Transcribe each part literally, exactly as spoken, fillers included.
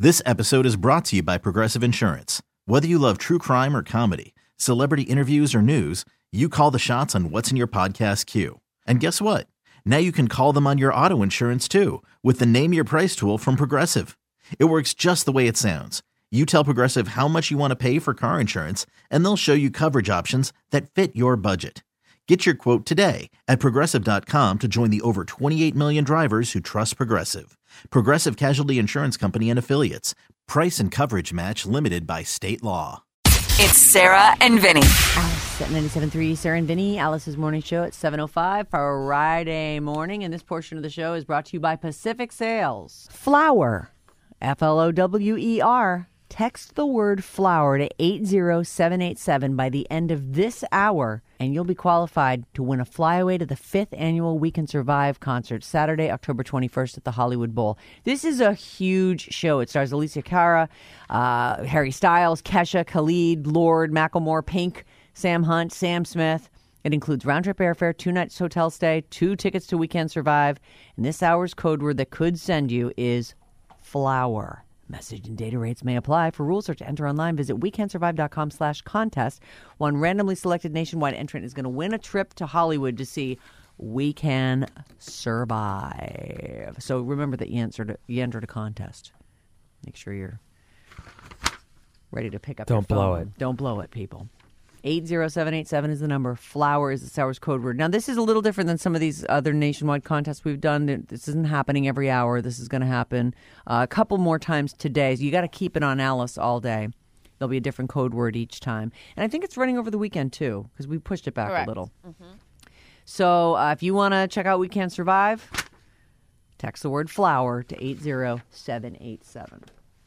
This episode is brought to you by Progressive Insurance. Whether you love true crime or comedy, celebrity interviews or news, you call the shots on what's in your podcast queue. And guess what? Now you can call them on your auto insurance too with the Name Your Price tool from Progressive. It works just the way it sounds. You tell Progressive how much you want to pay for car insurance, and they'll show you coverage options that fit your budget. Get your quote today at Progressive dot com to join the over twenty-eight million drivers who trust Progressive. Progressive Casualty Insurance Company and Affiliates. Price and coverage match limited by state law. It's Sarah and Vinny. Alice at ninety-seven point three, Sarah and Vinny. Alice's morning show at seven oh five Friday morning. And this portion of the show is brought to you by Pacific Sales. Flower, F L O W E R. Text the word flower to eight zero seven eight seven by the end of this hour, and you'll be qualified to win a flyaway to the fifth annual We Can Survive concert, Saturday, October twenty-first at the Hollywood Bowl. This is a huge show. It stars Alicia Cara, uh, Harry Styles, Kesha, Khalid, Lord, Macklemore, Pink, Sam Hunt, Sam Smith. It includes round-trip airfare, two nights hotel stay, two tickets to We Can Survive, and this hour's code word that could send you is flower. Message and data rates may apply. For rules or to enter online, visit wecansurvive.com slash contest. One randomly selected nationwide entrant is going to win a trip to Hollywood to see We Can Survive. So remember that you entered, you entered a contest. Make sure you're ready to pick up Don't your phone. blow it. Don't blow it, people. eight zero seven eight seven is the number. Flower is the Sour's code word. Now, this is a little different than some of these other nationwide contests we've done. This isn't happening every hour. This is going to happen uh, a couple more times today. So you got to keep it on Alice all day. There'll be a different code word each time. And I think it's running over the weekend, too, because we pushed it back Correct. a little. Mm-hmm. So uh, if you want to check out We Can Survive, text the word flower to eight zero seven eight seven.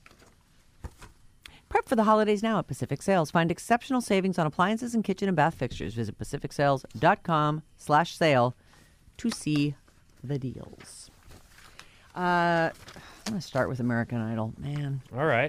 Prep for the holidays now at Pacific Sales. Find exceptional savings on appliances and kitchen and bath fixtures. Visit pacificsales.com slash sale to see the deals. Uh, I'm going to start with American Idol. Man. All right.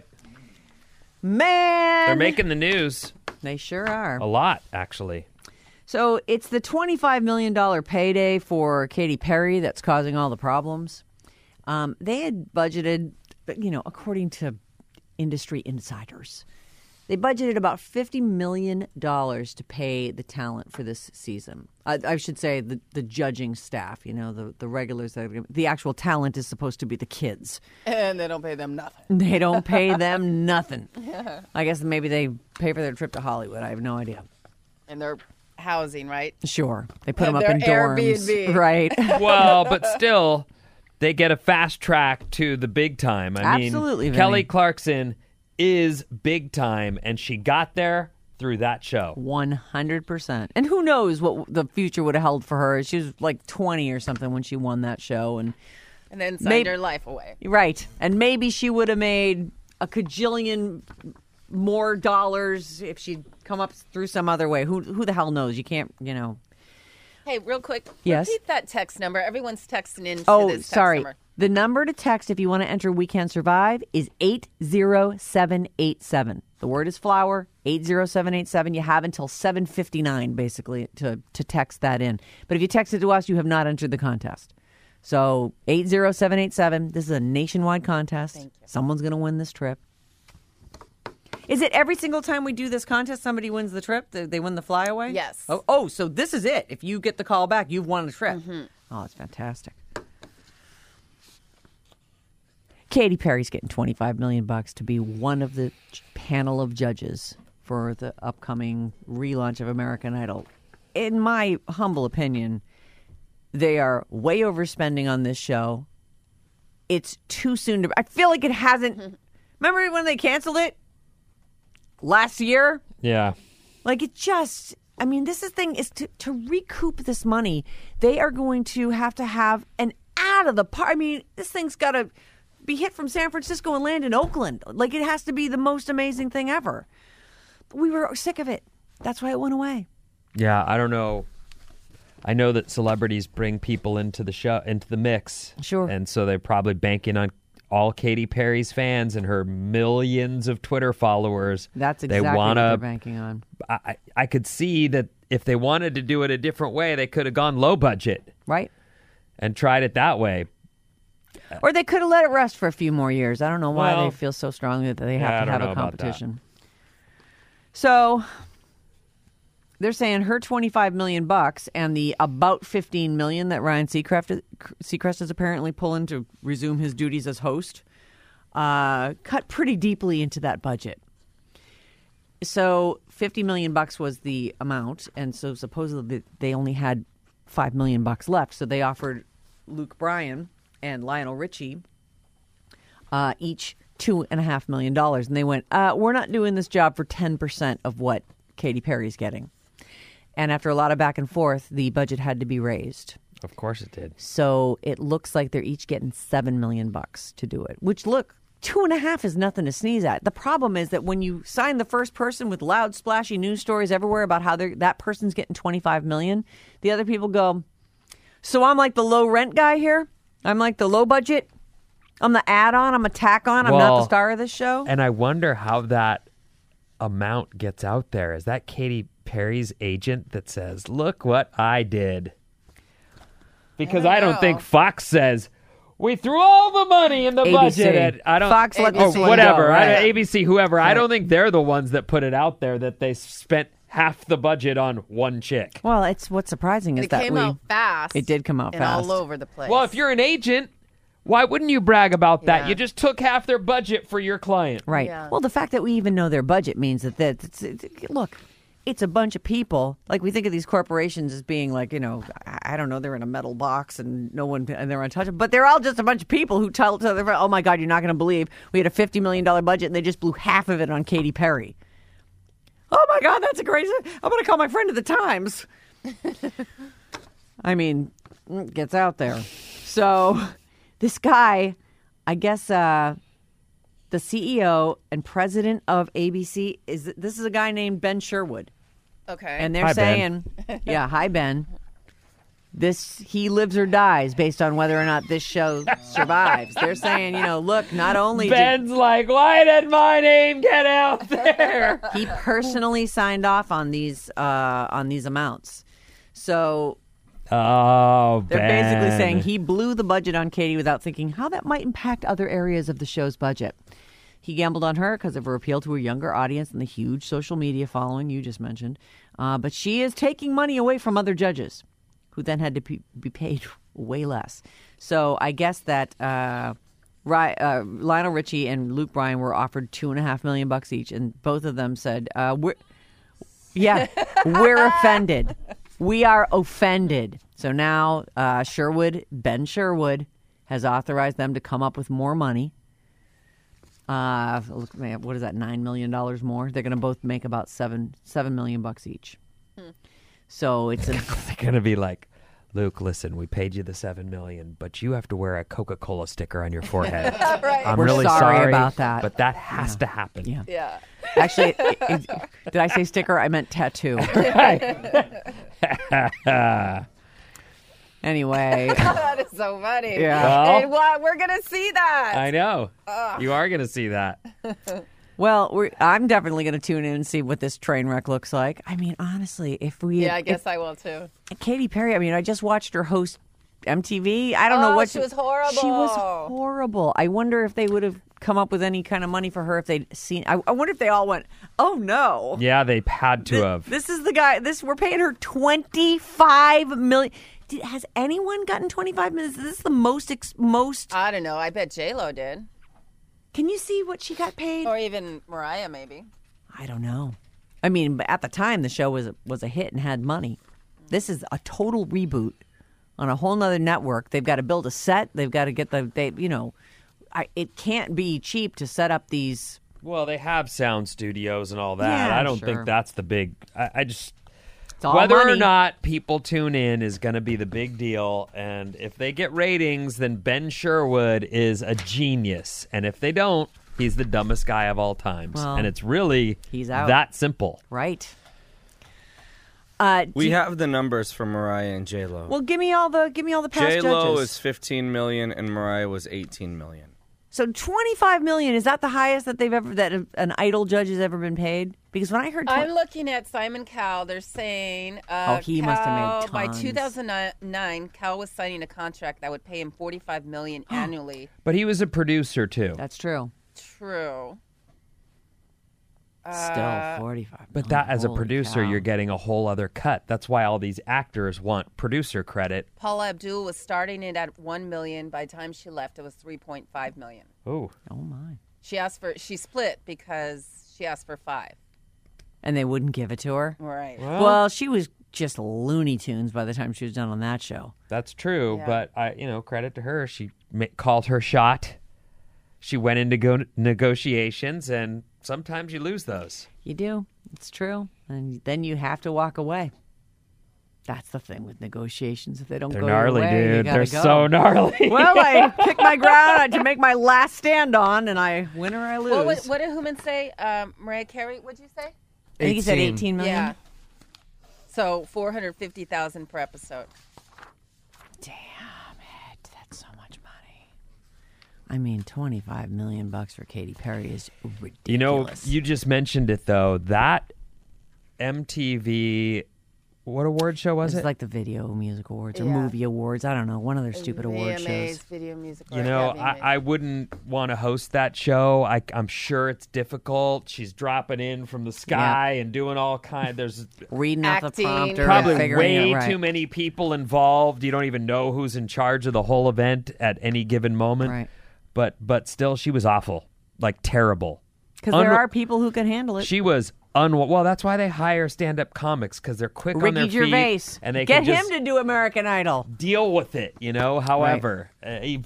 Man! They're making the news. They sure are. A lot, actually. So it's the twenty-five million dollars payday for Katy Perry that's causing all the problems. Um, they had budgeted, you know, according to industry insiders, they budgeted about fifty million dollars to pay the talent for this season. I, I should say the, the judging staff, you know, the, the regulars. That are, the actual talent is supposed to be the kids. And they don't pay them nothing. They don't pay them nothing. I guess maybe they pay for their trip to Hollywood. I have no idea. And their housing, right? Sure. They put And them up in their dorms. Airbnb. Right. Well, but still, they get a fast track to the big time. I Absolutely, mean, Vinny. Kelly Clarkson is big time, and she got there through that show. one hundred percent. And who knows what the future would have held for her. She was like twenty or something when she won that show. And And then signed Maybe- her life away. right. And maybe she would have made a cajillion more dollars if she'd come up through some other way. Who who the hell knows? You can't, you know. Hey, real quick. Yes? Repeat that text number. Everyone's texting in to Oh, this text sorry. number. The number to text if you want to enter We Can Survive is eight zero seven eight seven. The word is flower, eight zero seven eight seven. You have until seven fifty-nine, basically, to, to text that in. But if you text it to us, you have not entered the contest. So eight zero seven eight seven. This is a nationwide contest. Thank you. Someone's going to win this trip. Is it every single time we do this contest, somebody wins the trip? They, they win the flyaway? Yes. Oh, oh, so this is it. If you get the call back, you've won the trip. Mm-hmm. Oh, that's fantastic. Katy Perry's getting twenty-five million bucks to be one of the j- panel of judges for the upcoming relaunch of American Idol. In my humble opinion, they are way overspending on this show. It's too soon to. I feel like it hasn't. Remember when they canceled it last year? Yeah. Like it just. I mean, this is thing is to to recoup this money. They are going to have to have an out of the park. I mean, this thing's got to be hit from San Francisco and land in Oakland. Like it has to be the most amazing thing ever. We were sick of it. That's why it went away. Yeah, I don't know. I know that celebrities bring people into the show, into the mix. Sure. And so they're probably banking on all Katy Perry's fans and her millions of Twitter followers. That's They exactly wanna, what they're banking on. I, I could see that if they wanted to do it a different way, they could have gone low budget Right? and tried it that way. Or they could have let it rest for a few more years. I don't know why Well, they feel so strongly that they have yeah, I to don't have know a about that. competition. So they're saying her twenty-five million bucks and the about fifteen million that Ryan Seacrest, Seacrest is apparently pulling to resume his duties as host uh, cut pretty deeply into that budget. So fifty million bucks was the amount, and so supposedly they only had five million bucks left. So they offered Luke Bryan and Lionel Richie uh, each two and a half million dollars, and they went, uh, "We're not doing this job for ten percent of what Katy Perry's getting." And after a lot of back and forth, the budget had to be raised. Of course it did. So it looks like they're each getting seven million bucks to do it. Which, look, two and a half is nothing to sneeze at. The problem is that when you sign the first person with loud, splashy news stories everywhere about how they're, that person's getting twenty-five million, the other people go, "So I'm like the low rent guy here. I'm like the low budget. I'm the add-on. I'm a tack-on. I'm not the Well, star of this show." And I wonder how that amount gets out there. Is that Katy Perry's agent that says, "Look what I did"? Because I don't, know. think Fox says, "We threw all the money in the A B C. budget." At, I don't. Fox let or this one whatever. go, I- right. A B C, whoever. I Right. don't think they're the ones that put it out there that they spent half the budget on one chick. Well, it's what's surprising is It that came we out fast. It did come out and fast. all over the place. Well, if you're an agent, why wouldn't you brag about that? Yeah. You just took half their budget for your client. Right. Yeah. Well, the fact that we even know their budget means that that it's, it's, look, it's a bunch of people. Like we think of these corporations as being like, you know, I I don't know, they're in a metal box and no one and they're untouchable. But they're all just a bunch of people who tell each other, "Oh my God, you're not going to believe we had a fifty million dollars budget and they just blew half of it on Katy Perry." Oh my God, that's a crazy. I'm going to call my friend at the Times. I mean, it gets out there. So this guy, I guess, uh, the C E O and president of A B C is this is a guy named Ben Sherwood, okay. and they're Hi, Ben. saying, "Yeah, hi Ben. This he lives or dies based on whether or not this show survives." They're saying, you know, look, not only did Ben's like, "Why did my name get out there?" he personally signed off on these uh, on these amounts, so Oh, they're Ben. basically saying he blew the budget on Katie without thinking how that might impact other areas of the show's budget. He gambled on her because of her appeal to a younger audience and the huge social media following you just mentioned. Uh, but she is taking money away from other judges who then had to be, be paid way less. So I guess that uh, Ry, uh, Lionel Richie and Luke Bryan were offered two and a half million bucks each, and both of them said, uh, "We're yeah, we're offended. We are offended." So now uh, Sherwood, Ben Sherwood, has authorized them to come up with more money. Uh, look, man, what is that? Nine million dollars more. They're going to both make about seven seven million bucks each. Hmm. So it's a, They're gonna be like, "Luke, listen, we paid you the seven million, but you have to wear a Coca-Cola sticker on your forehead. Right. I'm We're really sorry about that. but that has to happen." yeah. Yeah. Actually, it- it- did I say sticker? I meant tattoo. Anyway, That is so funny. Yeah. Well- And what, we're going to see that. I know. You are gonna see that. well, we're, I'm definitely going to tune in and see what this train wreck looks like. I mean, honestly, if we Yeah, I if- guess I will too. Katy Perry, I mean, I just watched her host M T V. I don't know Oh, what she was horrible. She was horrible. I wonder if they would have come up with any kind of money for her if they'd seen. I, I wonder if they all went, "Oh no, Yeah, they had to Th- have. this is the guy. This we're paying her twenty five million. Did, has anyone gotten twenty five million? Is this the most ex, most? I don't know. I bet J-Lo did. Can you see what she got paid? Or even Mariah, maybe. I don't know. I mean, but at the time, the show was was a hit and had money. This is a total reboot on a whole nother network. They've got to build a set. They've got to get the they you know, I, it can't be cheap to set up these. Well, they have sound studios and all that. Yeah, I don't sure. think that's the big. I, I just It's all whether money. or not people tune in is going to be the big deal. And if they get ratings, then Ben Sherwood is a genius. And if they don't, he's the dumbest guy of all times. Well, and it's really he's out. that simple. Right. Uh, We do- have the numbers for Mariah and J Lo. well, give me all the give me all the past J Lo judges. is fifteen million and Mariah was eighteen million. So twenty-five million dollars, is that the highest that they've ever that an Idol judge has ever been paid? Because when I heard I'm looking at Simon Cowell. They're saying uh, Oh, he must have made Cowell, by tons. two thousand nine, Cowell was signing a contract that would pay him forty-five million dollars annually. But he was a producer too. That's true. True. Still Uh, forty-five. But that, as a Holy producer, cow. you're getting a whole other cut. That's why all these actors want producer credit. Paula Abdul was starting it at one million dollars. By the time she left, it was three point five million dollars. Oh, Oh my! She asked for, she split because she asked for five. And they wouldn't give it to her. Right. Well, she was just Looney Tunes by the time she was done on that show. that's true. Yeah. But I, you know, credit to her. She ma- called her shot. She went into go- negotiations, and sometimes you lose those. You do. It's true. And then you have to walk away. That's the thing with negotiations. If they don't They're go gnarly, your way, you dude. gotta They're go. so gnarly. Well, I pick my ground to make my last stand on, and I win or I lose. What, would- what did Human say? Um, Mariah Carey, what'd you say? I think he said eighteen. eighteen million. Yeah. So four hundred fifty thousand per episode. Damn it, that's so much money. I mean, twenty-five million bucks for Katy Perry is ridiculous. You know, you just mentioned it, though. That M T V, what award show was It's it? like the Video Music Awards or Yeah. Movie Awards. I don't know, one of their stupid award V M As, shows. Video Music. You or know, V M As. I, I wouldn't want to host that show. I, I'm sure it's difficult. She's dropping in from the sky and doing all kind. There's Reading off the Acting. prompter, probably and figuring way it right. too many people involved. You don't even know who's in charge of the whole event at any given moment. Right. But but still, she was awful, like terrible. Because there Unre- are people who can handle it. She was un. Well, that's why they hire stand-up comics, because they're quick on their Ricky feet Gervais. and they Get can him just to do American Idol. deal with it. You know. However, uh, he-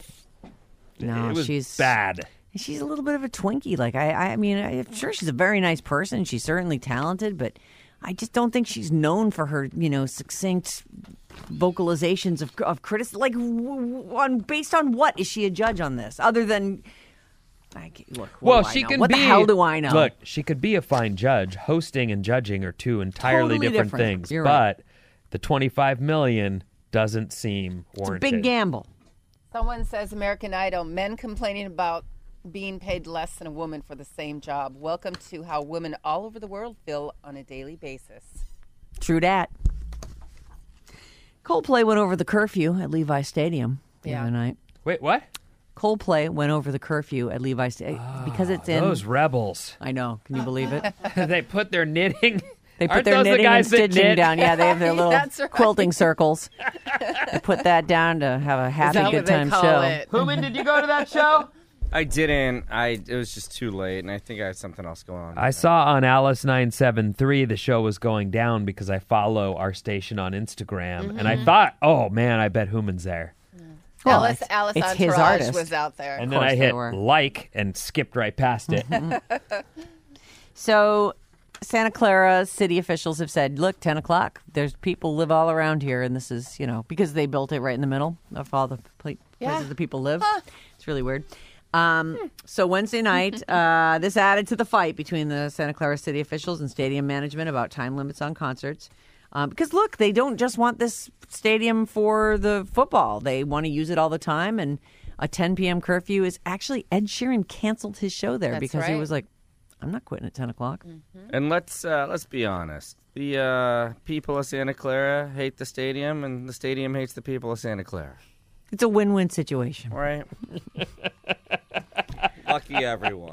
No, it was she's bad. She's a little bit of a Twinkie. Like I, I mean, I'm sure she's a very nice person. She's certainly talented, but I just don't think she's known for her, you know, succinct vocalizations of of criticism. Like, w- w- on based on what is she a judge on this? Other than, like, look, what Well, do I she know? could What be. the hell do I know? Look, she could be a fine judge. Hosting and judging are two entirely Totally different, different. things. You're right. But the twenty-five million doesn't seem it's a warranted. big gamble. Someone says American Idol, men complaining about being paid less than a woman for the same job. Welcome to how women all over the world feel on a daily basis. True dat. Coldplay went over the curfew at Levi Stadium the Yeah. other night. Wait, what? Coldplay went over the curfew at Levi Stadium because it's in. Those rebels. I know. Can you believe it? They put their knitting. They put Aren't their those the knitting and guys that stitching knit? down. Yeah, they have their little That's right. quilting circles. They put that down to have a Is happy, that good what they time call show. it? Human, did you go to that show? I didn't. I it was just too late, and I think I had something else going on. I saw on Alice nine seven three the show was going down because I follow our station on Instagram, and I thought, oh man, I bet Human's there. Well, Alice, it's- Alice it's his Entourage artist. was out there. And then course I they hit were. like and skipped right past it. So, Santa Clara city officials have said, look, ten o'clock, there's people live all around here, and this is, you know, because they built it right in the middle of all the pla- places Yeah. the people live. It's really weird. Um, so Wednesday night, uh, this added to the fight between the Santa Clara city officials and stadium management about time limits on concerts. Um, because look, they don't just want this stadium for the football; they want to use it all the time. And a ten p.m. curfew is actually Ed Sheeran canceled his show there That's because he right. was like, "I'm not quitting at ten o'clock." And let's uh, let's be honest. The uh, people of Santa Clara hate the stadium, and the stadium hates the people of Santa Clara. It's a win-win situation. Right? Lucky everyone.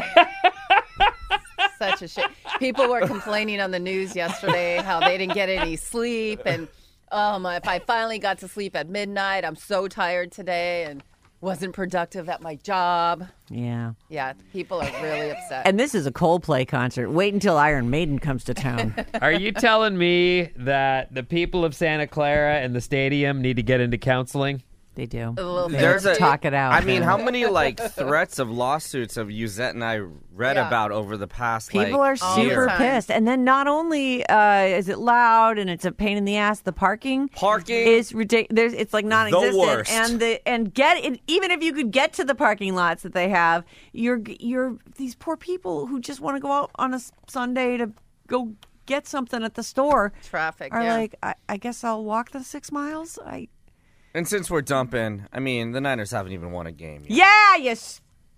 Such a shit. People were complaining on the news yesterday how they didn't get any sleep, and um, if I finally got to sleep at midnight, I'm so tired today and wasn't productive at my job. Yeah. Yeah, people are really upset. And this is a Coldplay concert. Wait until Iron Maiden comes to town. Are you telling me that the people of Santa Clara and the stadium need to get into counseling? They do. a little bit. There's a Talk it out. I mean, how many like threats of lawsuits have Yuzette and I read Yeah. about over the past? People like, are all the super time. pissed. And then not only uh, is it loud and it's a pain in the ass, the parking Parking is ridiculous. It's like non-existent. worst. And the and get it, even if you could get to the parking lots that they have, you're you're these poor people who just want to go out on a s- Sunday to go get something at the store Traffic, are yeah. like, I, I guess I'll walk the six miles. I And since we're dumping, I mean, the Niners haven't even won a game yet. yeah, you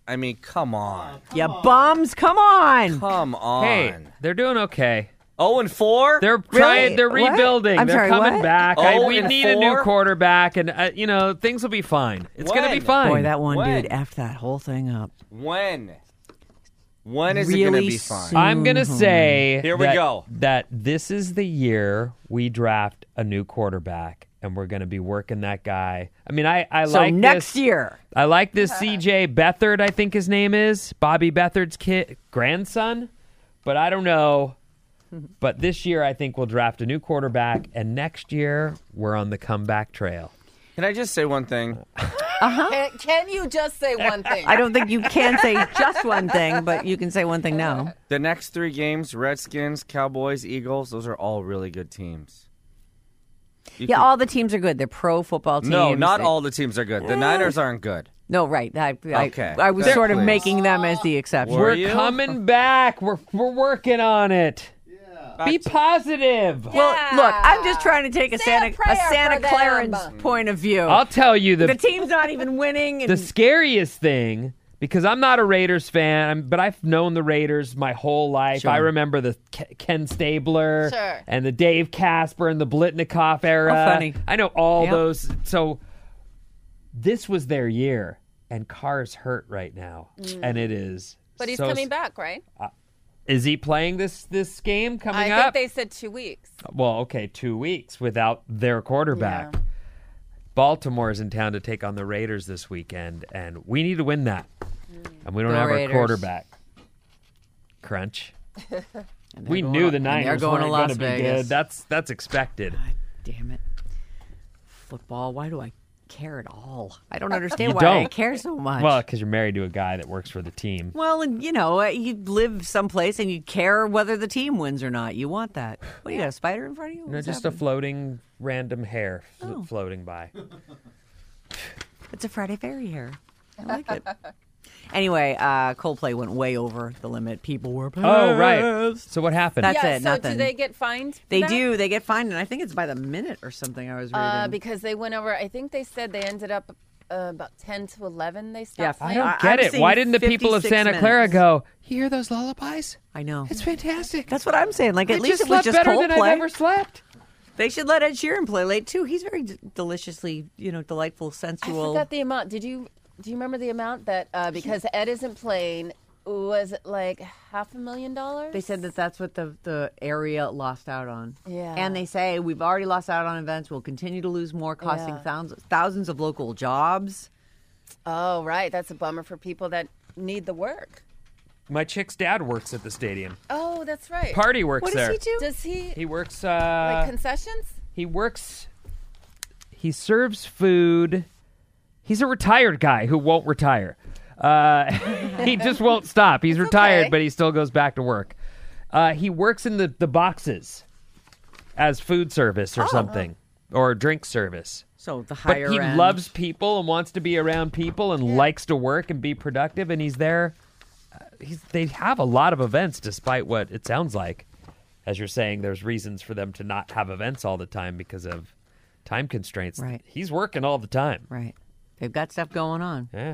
I mean, come on. Yeah, bums, come on. Come on. Hey, they're doing okay. oh and four? They're trying. Really? They're What? rebuilding. I'm they're sorry, coming what? back. I, Oh we and need a new four? quarterback, and uh, you know things will be fine. It's going to be When? fine. Boy, that one When? dude effed that whole thing up. When? When is it going to Really be fine? soon. I'm gonna say Here we that, go. that this is the year we draft a new quarterback, and we're gonna be working that guy. I mean, I, I So like next this, year. I like this C J Beathard. I think his name is Bobby Beathard's kid grandson, but I don't know. But this year, I think we'll draft a new quarterback, and next year we're on the comeback trail. Can I just say one thing? Can, can you just say one thing? I don't think you can say just one thing, but you can say one thing now. The next three games, Redskins, Cowboys, Eagles, those are all really good teams. You Yeah, can- all the teams are good. They're pro football teams. No, not They- all the teams are good. The Niners aren't good. No, right. I, I, Okay. I was There- sort of please. making them as the exception. Were We're you? coming back. We're we're working on it. Be positive. Well, look, I'm just trying to take a Say a Santa a prayer Santa for them. Clarence point of view. I'll tell you the the team's not even winning. And the scariest thing, because I'm not a Raiders fan, I'm- but I've known the Raiders my whole life. Sure. I remember the Ke- Ken Stabler Sure. and the Dave Casper and the Blitnikoff era. Oh, funny. I know all Yep. those. So this was their year, and Carr's hurt right now, and it is. But he's so- coming back, right? Is he playing this this game coming I up? think they said two weeks. Well, okay, two weeks without their quarterback. Yeah. Baltimore's in town to take on the Raiders this weekend, and we need to win that. And we don't Go have Raiders. our quarterback. Crunch. And they're We going knew to- the and they're Niners going weren't to going Las to be Vegas. good. That's that's expected. God damn it. Football, why do I care at all? I don't understand You why I don't. care so much. Well, because you're married to a guy that works for the team. Well, and you know, uh, you live someplace and you care whether the team wins or not. You want that. What, you got a spider in front of you? No, What's just a happening? floating random hair f- Oh. floating by. It's a Friday Fairy hair. I like it. Anyway, uh, Coldplay went way over the limit. People were pissed. Oh, right. So what happened? That's yeah, it, so nothing. do they get fined? for They that? do. They get fined, and I think it's by the minute or something. I was reading. Uh, because they went over, I think they said they ended up uh, about ten to eleven they Yeah, stopped I playing. don't I- get I'm it. seeing Why didn't the people of fifty-six Santa Clara minutes. go, you hear those lullabies? I know. It's fantastic. That's what I'm saying. Like, at I least just it was slept just better than I've Coldplay. ever slept. They should let Ed Sheeran play late too. He's very d- deliciously, you know, delightful, I sensual. forgot the amount. Did you do you remember the amount that uh, because Ed isn't playing, was it like half a million dollars? They said that that's what the, the area lost out on. Yeah. And they say we've already lost out on events. We'll continue to lose more, costing Yeah. thousands thousands of local jobs. Oh, right. That's a bummer for people that need the work. My chick's dad works at the stadium. Oh, that's right. Party works What there. does he do? Does he He works. Uh, like concessions? he works. He serves food. He's a retired guy who won't retire. Uh, he just won't stop. He's retired, okay. but he still goes back to work. Uh, he works in the, the boxes as food service or something, or drink service. So the But higher he end. loves people and wants to be around people and likes to work and be productive, and he's there. Uh, he's, they have a lot of events, despite what it sounds like. As you're saying, there's reasons for them to not have events all the time because of time constraints. Right. He's working all the time. Right. They've got stuff going on. Yeah.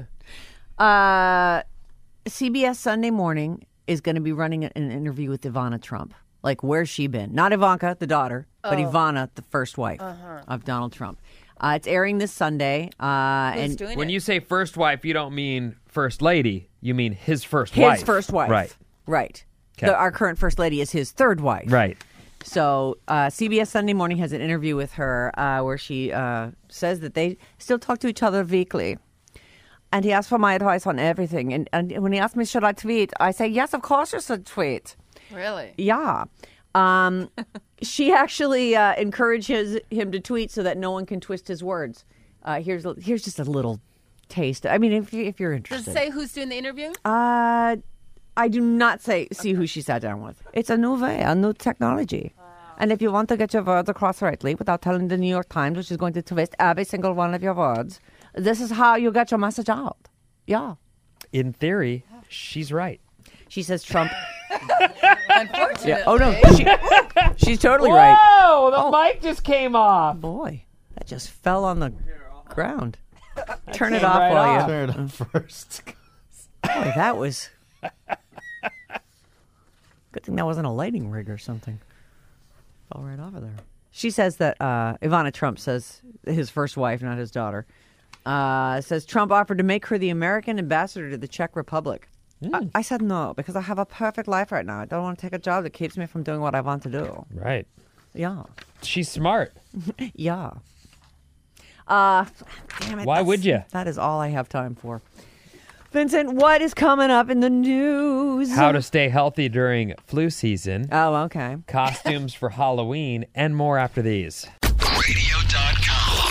Uh, C B S Sunday Morning is going to be running an interview with Ivana Trump. Like, where's she been? Not Ivanka, the daughter, but Ivana, the first wife of Donald Trump. Uh, it's airing this Sunday. Uh, Who's and doing When it? you say first wife, you don't mean first lady. You mean his first his wife. first wife. Right. Right. 'Kay. The, our current first lady is his third wife. Right. So uh, C B S Sunday Morning has an interview with her uh, where she uh, says that they still talk to each other weekly. And he asked for my advice on everything. And, and when he asked me, should I tweet? I say, yes, of course you should tweet. Really? Yeah. Um, she actually uh, encourages him to tweet so that no one can twist his words. Uh, here's a- here's just a little taste. I mean, if, you, if you're Does interested. it say who's doing the interview? Uh, I do not say see who she sat down with. It's a new way, a new technology. And if you want to get your words across rightly without telling the New York Times, which is going to twist every single one of your words, this is how you get your message out. Yeah. In theory, she's right. She says Trump. Unfortunately. Oh, no. She, she's totally right. Whoa! The Oh. mic just came off. Boy, that just fell on the ground. Turn it came off right while off. you. Turn it up first. Boy, that was... Good thing that wasn't a lighting rig or something. Fell right off of there. She says that uh, Ivana Trump says, his first wife, not his daughter, uh, says Trump offered to make her the American ambassador to the Czech Republic. Mm. I, I said no, because I have a perfect life right now. I don't want to take a job that keeps me from doing what I want to do. Right. Yeah. She's smart. Yeah. Uh, damn it. Why that's- would you? That is all I have time for. Vincent, what is coming up in the news? How to stay healthy during flu season, Oh, okay. costumes for Halloween, and more after these. radio dot com.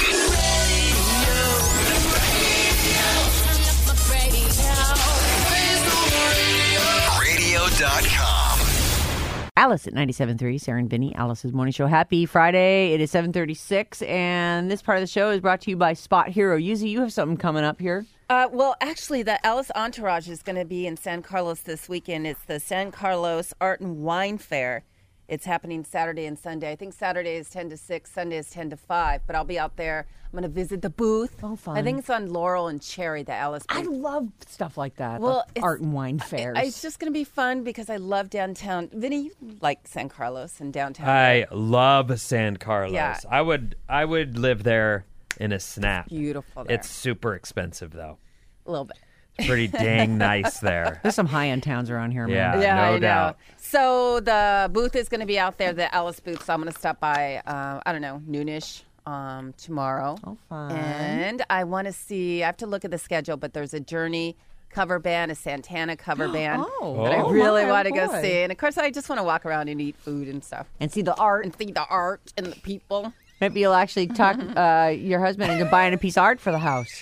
radio dot com. Alice at ninety-seven point three, Sarah and Vinny, Alice's Morning Show. Happy Friday. It is seven thirty-six, and this part of the show is brought to you by Spot Hero. Yuzi, you have something coming up here. Uh, well, actually, the Alice Entourage is going to be in San Carlos this weekend. It's the San Carlos Art and Wine Fair. It's happening Saturday and Sunday. I think Saturday is ten to six, Sunday is ten to five, but I'll be out there. I'm going to visit the booth. Oh, fun. I think it's on Laurel and Cherry, the Alice booth. I love stuff like that. Well, the it's- art and wine fairs. I- It's just going to be fun because I love downtown. Vinny, you like San Carlos and downtown. I love San Carlos. Yeah. I would I would live there in a snap. Beautiful there. It's super expensive though. a little bit. It's pretty dang nice there. There's some high-end towns around here, man. Yeah. Yeah, no I know. doubt. So the booth is going to be out there, the Alice booth. So I'm going to stop by, uh, I don't know, noonish um, tomorrow. Oh, fun. And I want to see, I have to look at the schedule, but there's a Journey cover band, a Santana cover band Oh. that I Oh, really my, want to go boy. see. And of course, I just want to walk around and eat food and stuff And see the art. and see the art and the people. Maybe you'll actually talk uh, your husband into buying a piece of art for the house.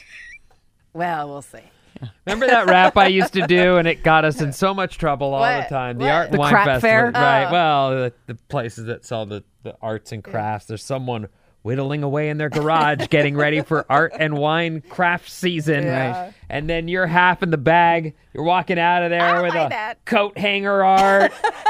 Well, we'll see. Remember that rap I used to do, and it got us in so much trouble all What? the time. The What? art and The wine crap festival, fair? right? Oh. Well, the, the places that sell the, the arts and crafts. There's someone whittling away in their garage, getting ready for art and wine craft season. Yeah. Right. And then you're half in the bag. You're walking out of there I with like a that. coat hanger art,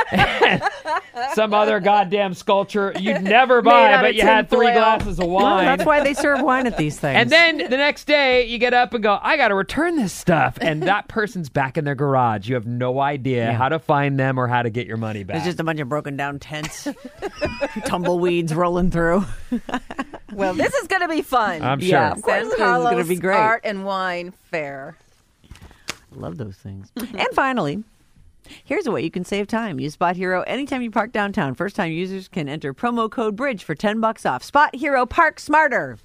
and some other goddamn sculpture you'd never buy, out but of you had three tinfoil. glasses of Well, wine. that's why they serve wine at these things. And then the next day, you get up and go, I got to return this stuff. And that person's back in their garage. You have no idea Yeah. how to find them or how to get your money back. there's just a bunch of broken down tents, tumbleweeds rolling through. Well, this is going to be fun. I'm sure. Yeah, of course San it is. It's gonna Carlos be great. Art and Wine Fair. Love those things. And finally, here's a way you can save time. Use Spot Hero anytime you park downtown. First time users can enter promo code BRIDGE for ten bucks off. Spot Hero, park smarter.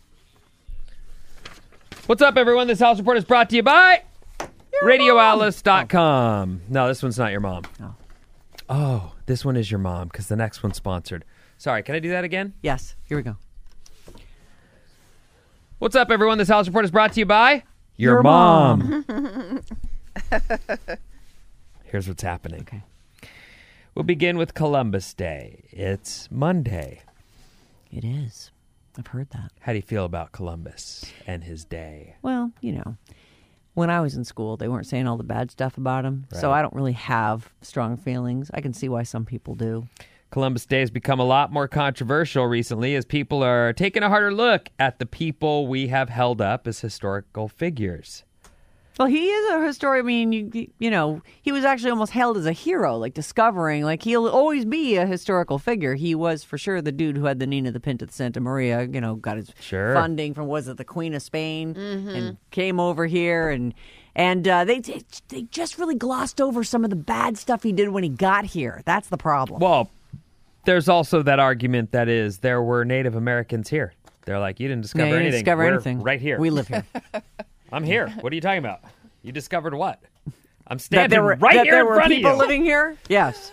What's up, everyone? This House Report is brought to you by radio alice dot com. No, this one's not your mom. Oh. Oh, this one is your mom because the next one's sponsored. Sorry, can I do that again? Yes, here we go. What's up, everyone? This House Report is brought to you by your, Your mom. Here's what's happening. Okay. We'll begin with Columbus Day. It's Monday. It is. I've heard that. How do you feel about Columbus and his day? Well, you know, when I was in school, they weren't saying all the bad stuff about him. So Right. I don't really have strong feelings. I can see why some people do. Columbus Day has become a lot more controversial recently as people are taking a harder look at the people we have held up as historical figures. Well, he is a historian. I mean, you, you know, he was actually almost hailed as a hero, like discovering, like he'll always be a historical figure. He was for sure the dude who had the Nina, the Pinta, the Santa Maria, you know, got his Sure. funding from, was it the Queen of Spain, and came over here. And and uh, they, they they just really glossed over some of the bad stuff he did when he got here. That's the problem. Well, there's also that argument that is there were Native Americans here. They're like, you didn't discover Yeah, you didn't anything. discover We're anything. right here. We live here. I'm here. What are you talking about? You discovered what? I'm That standing there were, right that here there in were front of people you. living here? Yes.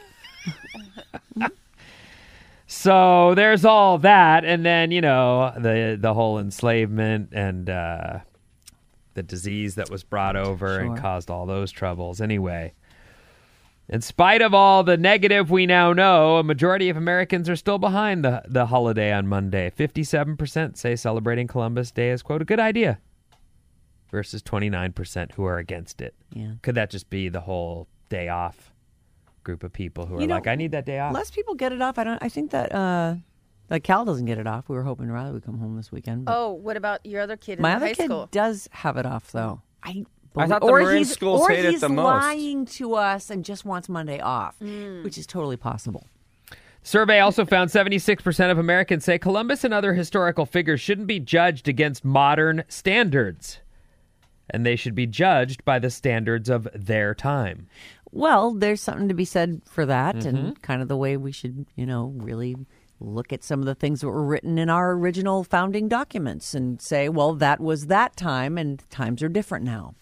So there's all that, and then you know the the whole enslavement and uh, the disease that was brought over and Sure. caused all those troubles. Anyway, in spite of all the negative we now know, a majority of Americans are still behind the the holiday on Monday. fifty-seven percent say celebrating Columbus Day is quote a good idea, versus twenty-nine percent who are against it. Yeah. Could that just be the whole day off group of people who are You know, like, I need that day off? Less people get it off. I don't. I think that uh, like Cal doesn't get it off. We were hoping Riley would come home this weekend. But Oh, what about your other kid in my the other high kid school? does have it off, though. I I thought the or Marin he's, schools or hate it he's the most. lying to us and just wants Monday off, which is totally possible. Survey also found seventy-six percent of Americans say Columbus and other historical figures shouldn't be judged against modern standards, and they should be judged by the standards of their time. Well, there's something to be said for that, mm-hmm. and kind of the way we should, you know, really look at some of the things that were written in our original founding documents and say, well, that was that time, and times are different now.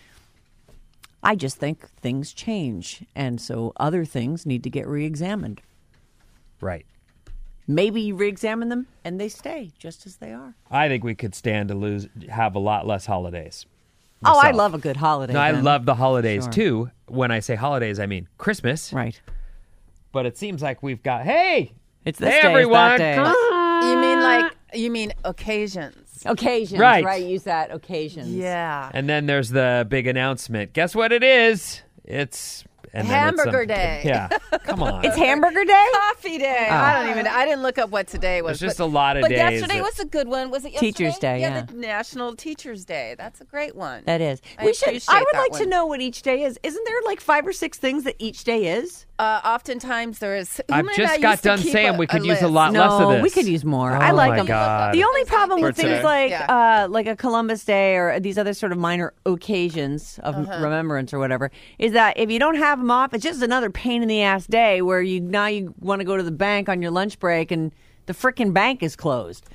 I just think things change, and so other things need to get reexamined. Right. Maybe you re-examine them and they stay just as they are. I think we could stand to lose, have a lot less holidays. Myself. Oh, I myself. love a good holiday. No, I then. love the holidays Sure. too. When I say holidays, I mean Christmas. Right. But it seems like we've got, hey, it's this hey day, everyone. It's that day. You mean like, you mean occasions. Occasions, Right. right. Use that, occasions. Yeah. And then there's the big announcement. Guess what it is? It's... And then it's Hamburger some- Day. Yeah, come on. It's Hamburger Day? Coffee Day. I don't even, I didn't look up what today was. There's just but, a lot of but days yesterday that- was a good one. Was it yesterday? Teachers' Day, yeah. the National Teachers' Day. That's a great one. That is. I we should. appreciate I would that like to one. know what each day is. Isn't there like five or six things that each day is? Uh, oftentimes there is. I've Human and just I got used to done keep saying a- we could a use a list. lot no, less of this. we could use more. Oh I like my them. God. The only problem For with things today. like Yeah. uh, like a Columbus Day or these other sort of minor occasions of Uh-huh. remembrance or whatever is that if you don't have them off, it's just another pain in the ass day where you now you want to go to the bank on your lunch break and the frickin' bank is closed.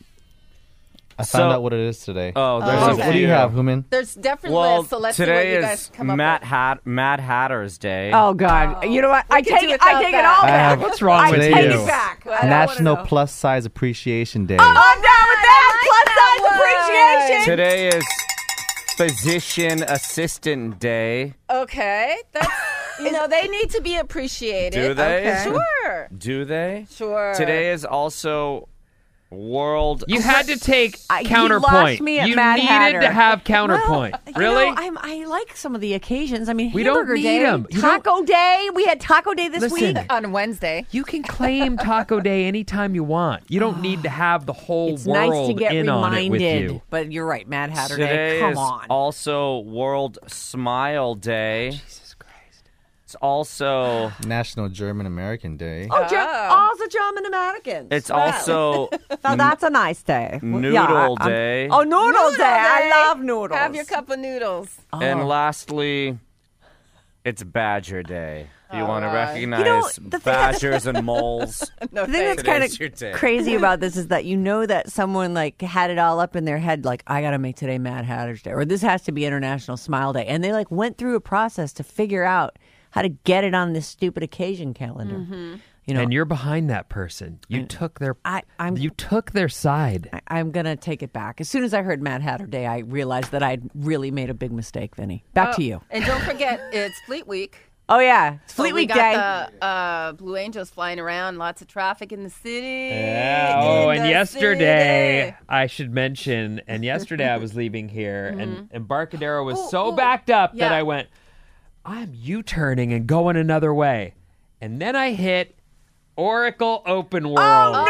I So- found out what it is today. Oh, there's Oh, a okay. What do you few. have, Human? There's different Well, lists, so let's see what today you is guys come up Matt with. Hat Mad Hatter's Day. Oh God! You know what? We I could take do it. I without take it that. all I back. have- What's wrong I with take you? it back. I don't National wanna know. Plus Size Appreciation Day. Oh, I'm down with that. I Plus like size that appreciation. Today is Physician Assistant Day. Okay, that's you know they need to be appreciated. Do they? Okay. Sure, Do they? sure. Today is also World. You had to take I- you counterpoint. lost me at you Mad needed Hatter. to have counterpoint. Well, you really? know, I'm, I like some of the occasions. I mean, We don't Hamburger need Day, 'em. You don't- Taco Day. We had Taco Day this Listen. week. on Wednesday. You can claim Taco Day anytime you want. You don't need to have the whole It's world nice to get in on it with reminded. you. But you're right, Mad Hatter Today Day. Come is on. also World Smile Day. Jesus Christ. It's also National German American Day. oh, Ger- Ah. also German Americans. it's Wow. also So that's a nice day. Noodle Yeah, I- I'm- Day. Oh, noodle, Noodle day. I Day. love noodles. Have your cup of noodles. Oh. and lastly, it's Badger Day. If you want to right. recognize You know, the thing- badgers and moles. No, The thing that's thanks. kind Today's your day. of crazy about this is that you know that someone like had it all up in their head, like I got to make today Mad Hatter's Day, or this has to be International Smile Day, and they like went through a process to figure out how to get it on this stupid occasion calendar. Mm-hmm. You know, And you're behind that person. You took their I, I'm you took their side. I, I'm gonna take it back. As soon as I heard Mad Hatter Day, I realized that I'd really made a big mistake, Vinny. Back Oh, to you. And don't forget, it's Fleet Week. Oh yeah, it's So Fleet we Week got Day. the uh, Blue Angels flying around. Lots of traffic in the city. Yeah. Oh, in and the yesterday, city. I should mention, and yesterday I was leaving here, and Embarcadero was Ooh, so ooh. backed up that Yeah. I went, I'm U-turning and going another way. And then I hit Oracle Open World.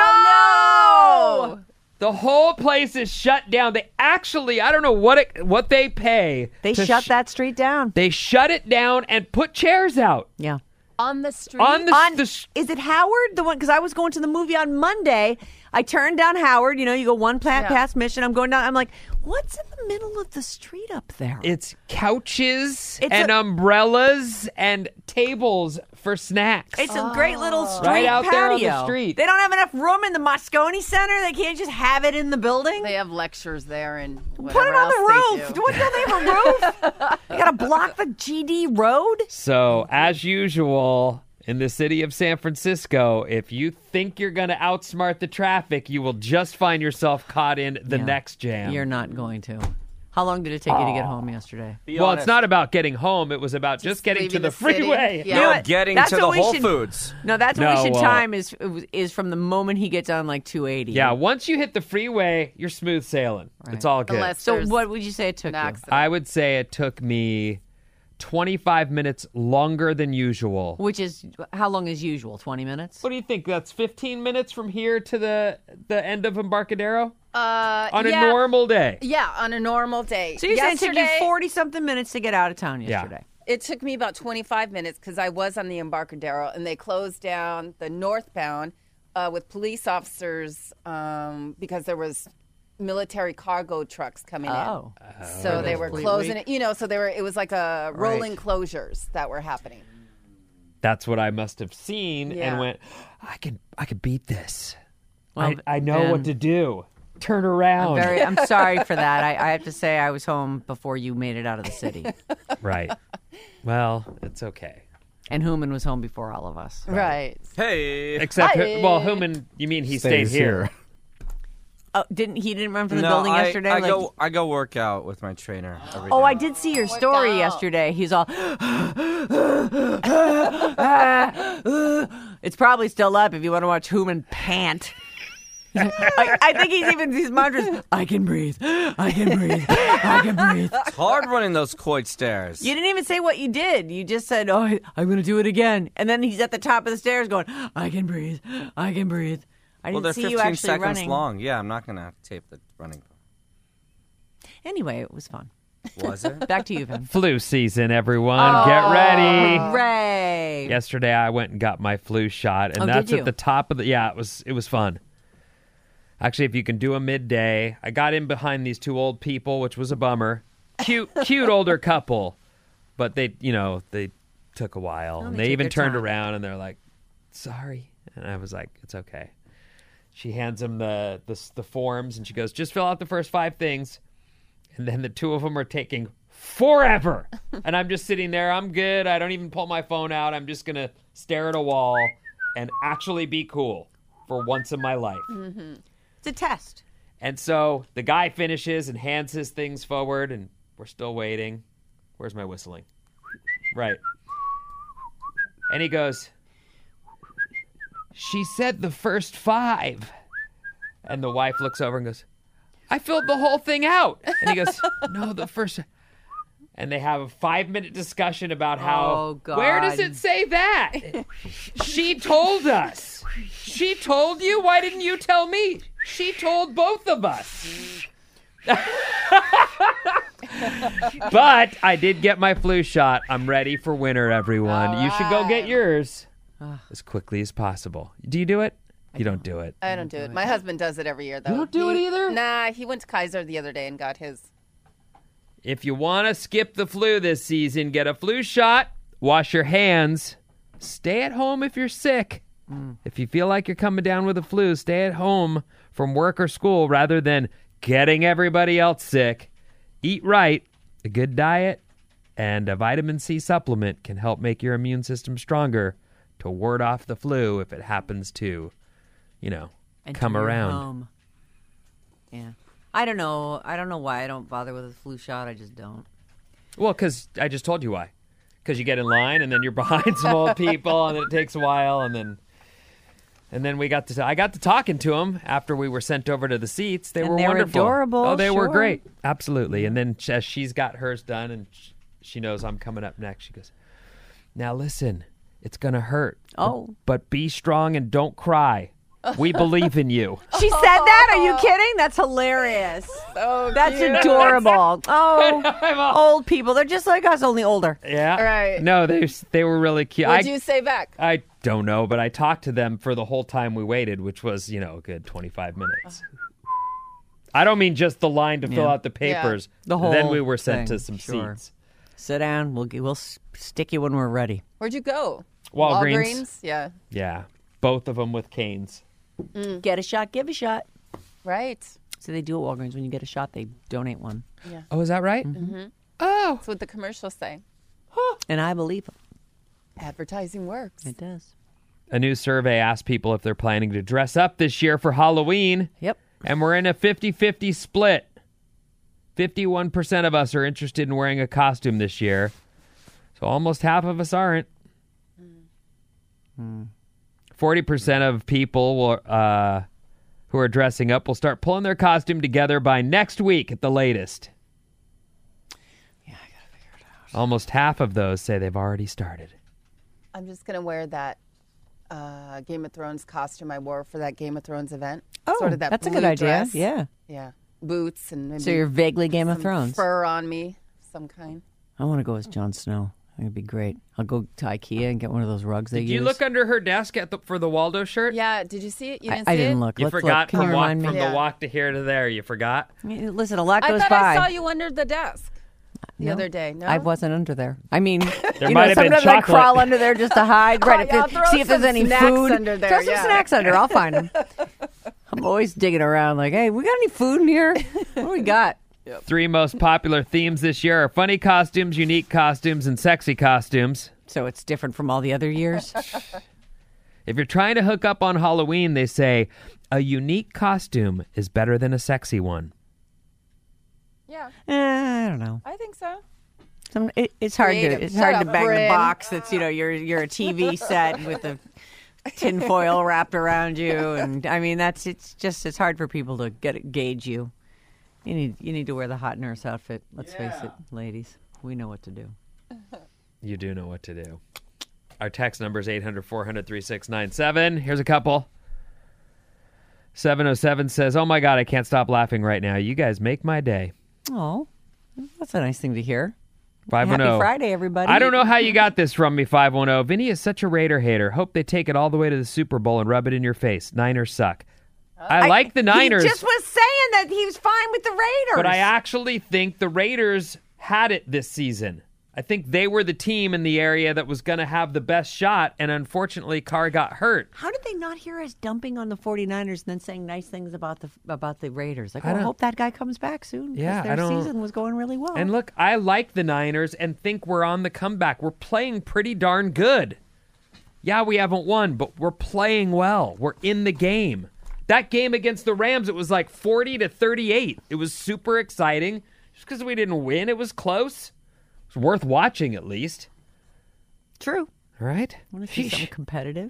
Oh no! The whole place is shut down. They actually, I don't know what it, what they pay. They to shut sh- that street down. They shut it down and put chairs out. Yeah. On the street. On the, On, the sh- is it Howard? The one because I was going to the movie on Monday. I turned down Howard. You know, you go one plat Yeah. past Mission. I'm going down. I'm like, what's in the middle of the street up there? It's couches It's and a- umbrellas and tables for snacks. It's a great little street Right out patio. there on the street. They don't have enough room in the Moscone Center. They can't just have it in the building. They have lectures there and Put whatever it on else the they roof. do. What, don't they have a roof? You got to block the G D road. So, as usual, in the city of San Francisco, if you think you're going to outsmart the traffic, you will just find yourself caught in the Yeah. next jam. You're not going to. How long did it take you to get home yesterday? Be well, honest. it's not about getting home. It was about just, getting to leaving the, the city. freeway. Yeah. You know Or what? getting That's to what the we Whole should- Foods. No, that's what No, we should well- time is is from the moment he gets on like two eighty. Yeah, once you hit the freeway, you're smooth sailing. It's all good. Unless So there's what would you say it took an you? accident. I would say it took me twenty-five minutes longer than usual. Which is how long is usual? Twenty minutes. What do you think? That's fifteen minutes from here to the the end of Embarcadero? Uh, On yeah, a normal day. Yeah, on a normal day. So you're saying it took Yesterday, you forty-something minutes to get out of town yesterday? it took me about twenty-five minutes because I was on the Embarcadero, and they closed down the northbound uh, with police officers um, because there was military cargo trucks coming Oh. in. So they were Fleet closing Week. it. You know, so they were. It was like a rolling Right. closures that were happening. That's what I must have seen Yeah. and went, I can I can beat this. Well, I, I know what then- to do. Turn around. Very, I'm sorry for that. I, I have to say I was home before you made it out of the city. Right. Well, it's okay. And Hooman was home before all of us. Right. Hey. Except, Hi. well, Human, you mean he stayed Stays here. Oh, didn't he didn't run from the no, building I, yesterday? I Like- go. I go work out with my trainer every Oh, day. I did see your story out. yesterday. He's all. It's probably still up if you want to watch Hooman pant. I, I think he's even these mantras. I can breathe. I can breathe. I can breathe. It's hard running those Coit stairs. You didn't even say what you did. You just said, "Oh, I- I'm going to do it again." And then he's at the top of the stairs going, "I can breathe. I can breathe." I well, didn't they're see fifteen you actually seconds running. long. Yeah, I'm not gonna tape the running. Anyway, it was fun. Was it? Back to you, Vin. Flu season, everyone. Get ready. Hooray! Yesterday I went and got my flu shot, and Oh, did that's you? at the top of the. Yeah, it was. It was fun. Actually, if you can do a midday, I got in behind these two old people, which was a bummer. Cute, cute older couple, but they, you know, they took a while, Oh, and they they took even their turned time. around and they're like, "Sorry," and I was like, "It's okay." She hands them the the, the forms, and she goes, "Just fill out the first five things," and then the two of them are taking forever, and I'm just sitting there. I'm good. I don't even pull my phone out. I'm just gonna stare at a wall and actually be cool for once in my life. It's a test. And so the guy finishes and hands his things forward, and we're still waiting. Where's my whistling? Right. And he goes, "She said the first five." And the wife looks over and goes, "I filled the whole thing out." And he goes, "No, the first." And they have a five-minute discussion about how, Oh, God. where does it say that? She told us. She told you? Why didn't you tell me? She told both of us. But I did get my flu shot. I'm ready for winter, everyone. You should go get yours as quickly as possible. Do you do it? You don't do it. I don't do it. My husband does it every year, though. You don't do it He- either? Nah, he went to Kaiser the other day and got his. If you want to skip the flu this season, get a flu shot, wash your hands, stay at home if you're sick. If you feel like you're coming down with a flu, stay at home from work or school rather than getting everybody else sick. Eat right, a good diet, and a vitamin C supplement can help make your immune system stronger to ward off the flu if it happens to, you know, And come to your around. home. Yeah. I don't know. I don't know why I don't bother with a flu shot. I just don't. Well, because I just told you why. Because you get in line and then you're behind some old people and then it takes a while and then and then we got to I got to talking to them after we were sent over to the seats. They And were they were wonderful. adorable, Oh, they were sure. great. Absolutely. And then as she's got hers done and sh- she knows I'm coming up next, she goes, "Now listen, it's gonna hurt. Oh. but be strong and don't cry. We believe in you." She said that? Are you kidding? That's hilarious. Oh, That's adorable. Oh, old people. They're just like us, only older. Yeah. Right. No, they they were really cute. What'd I, you say back? I don't know, but I talked to them for the whole time we waited, which was, you know, a good twenty-five minutes. I don't mean just the line to fill Yeah. out the papers. The whole Then we were sent thing, to some sure. seats. Sit down. We'll we'll s- stick you when we're ready. Where'd you go? Walgreens. Yeah. Yeah. Both of them with canes. Get a shot, give a shot. Right. So they do at Walgreens. When you get a shot, they donate one. Oh, is that right? Mm-hmm. Oh. That's what the commercials say. And I believe them. Advertising works. It does. A new survey asked people if they're planning to dress up this year for Halloween. Yep. And we're in a fifty-fifty split. fifty-one percent of us are interested in wearing a costume this year. So almost half of us aren't. forty percent of people will, uh, who are dressing up will start pulling their costume together by next week at the latest. Yeah, I gotta figure it out. Almost half of those say they've already started. I'm just going to wear that uh, Game of Thrones costume I wore for that Game of Thrones event. Oh, sort of that that's a blue good idea. dress. Yeah. Yeah. Boots and maybe So you're vaguely Game of some Thrones. fur on me, some kind. I want to go as Jon Snow. It'd be great. I'll go to IKEA and get one of those rugs they Did use. you look under her desk at the, for the Waldo shirt? Yeah, did you see it? You I, didn't I see didn't it? look. You Let's forgot look. Can you from, walk, remind me? from Yeah. the walk to here to there. You forgot? Yeah, Listen, a lot I goes thought by. I saw you under the desk the No. other day. No, I wasn't under there. I mean, There you might know, have been sometimes I chocolate. crawl under there just to hide. Right, yeah, if there- throw see if there's some any snacks food. under there, Throw some yeah. snacks under. I'll find them. I'm always digging around, like, hey, we got any food in here? What do we got? Three most popular themes this year are funny costumes, unique costumes, and sexy costumes. So it's different from all the other years. If you're trying to hook up on Halloween, they say a unique costume is better than a sexy one. Yeah, eh, I don't know. I think so. Some, it, it's hard Creative. to it's Shut hard to up, bang the Bryn. box. That's you know you're you're a T V set with a tin foil wrapped around you, and I mean that's it's just it's hard for people to get gauge you. You need you need to wear the hot nurse outfit. Let's face it, ladies, we know what to do. You do know what to do. Our text number is eight hundred, four hundred, thirty-six ninety-seven. Here's a couple. seven oh seven says, oh my God, I can't stop laughing right now. You guys make my day. Oh, that's a nice thing to hear. five one Happy zero. Friday, everybody. I don't know how you got this from me, five one zero. Vinny is such a Raider hater. Hope they take it all the way to the Super Bowl and rub it in your face. Niners suck. I, like the Niners, He just was saying that he was fine with the Raiders. but I actually think the Raiders had it this season. I think they were the team in the area that was going to have the best shot, and unfortunately, Carr got hurt. How did they not hear us dumping on the 49ers and then saying nice things about the about the Raiders? Like, I well, I don't- hope that guy comes back soon. 'cause Yeah, their I don't- season was going really well. And look, I like the Niners and think we're on the comeback. We're playing pretty darn good. Yeah, we haven't won, but we're playing well. We're in the game. That game against the Rams, it was like forty to thirty-eight. It was super exciting. Just because we didn't win, it was close. It's worth watching at least. True. All right? Want to see Sheesh. something competitive?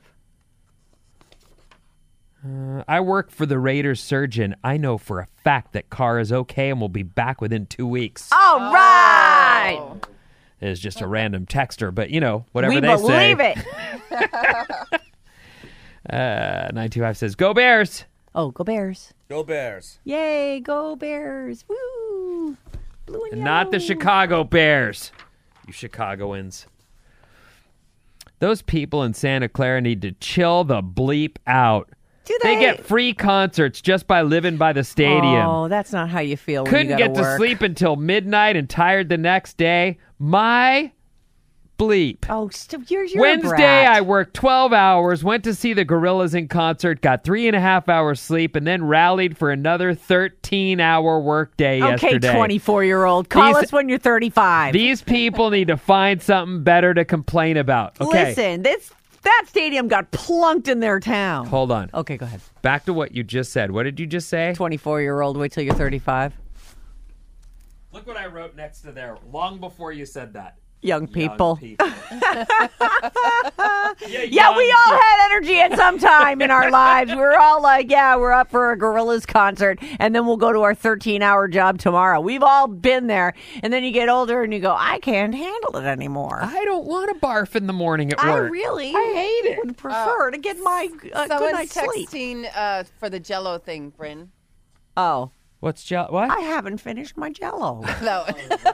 Uh, I work for the Raiders surgeon. I know for a fact that Carr is okay and will be back within two weeks. All right. It's just a random texter, but you know, whatever We they say. believe it. Uh, nine two five says, go Bears. Oh, go Bears. Go Bears. Yay, go Bears. Woo. Blue and And not the yellow. Chicago Bears. You Chicagoans. Those people in Santa Clara need to chill the bleep out. Do They they? get free concerts just by living by the stadium. Oh, that's not how you feel when Couldn't you gotta get to work. sleep until midnight and tired the next day. My bleep. Oh, st- you're, you're a Wednesday, brat. I worked twelve hours, went to see the Gorillas in concert, got three and a half hours sleep, and then rallied for another thirteen-hour workday Okay, yesterday. twenty-four-year-old. Call These- us when you're thirty-five. These people need to find something better to complain about. Okay, Listen, this that stadium got plunked in their town. hold on. Okay, go ahead. Back to what you just said. What did you just say? twenty-four-year-old, wait till you're thirty-five. Look what I wrote next to there, long before you said that. Young people. Young people. Yeah, young we all people. had energy at some time in our lives. We were all like, yeah, we're up for a Gorillaz concert, and then we'll go to our thirteen-hour job tomorrow. We've all been there. And then you get older and you go, I can't handle it anymore. I don't want to barf in the morning at I work. really I hate it. would prefer to get my uh, good Someone's night's sleep. texting uh, for the Jello thing, Bryn. Oh, What's gel- what? I haven't finished my Jell-O. No.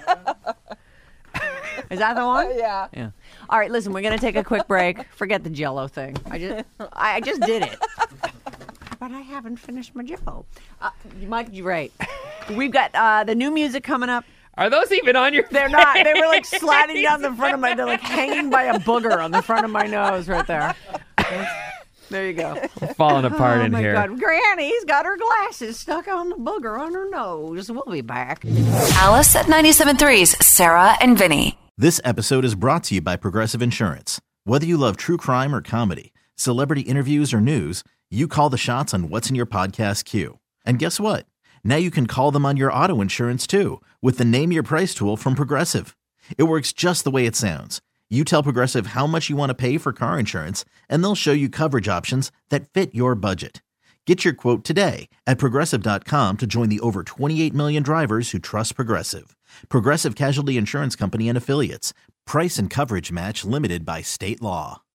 Is that the one? Yeah. Yeah. All right, listen, we're going to take a quick break. Forget the Jell-O thing. I just I just did it. But I haven't finished my Jell-O. Uh, you might be right. We've got uh, the new music coming up. Are those even on your They're not. They were like face? sliding down the front of my, they're like hanging by a booger on the front of my nose right there. There you go. falling apart Oh in my here. God. Granny's got her glasses stuck on the booger on her nose. We'll be back. Alice at ninety-seven point three's Sarah and Vinny. This episode is brought to you by Progressive Insurance. Whether you love true crime or comedy, celebrity interviews or news, you call the shots on what's in your podcast queue. And guess what? Now you can call them on your auto insurance too with the Name Your Price tool from Progressive. It works just the way it sounds. You tell Progressive how much you want to pay for car insurance, and they'll show you coverage options that fit your budget. Get your quote today at Progressive dot com to join the over twenty-eight million drivers who trust Progressive. Progressive Casualty Insurance Company and Affiliates. Price and coverage match limited by state law.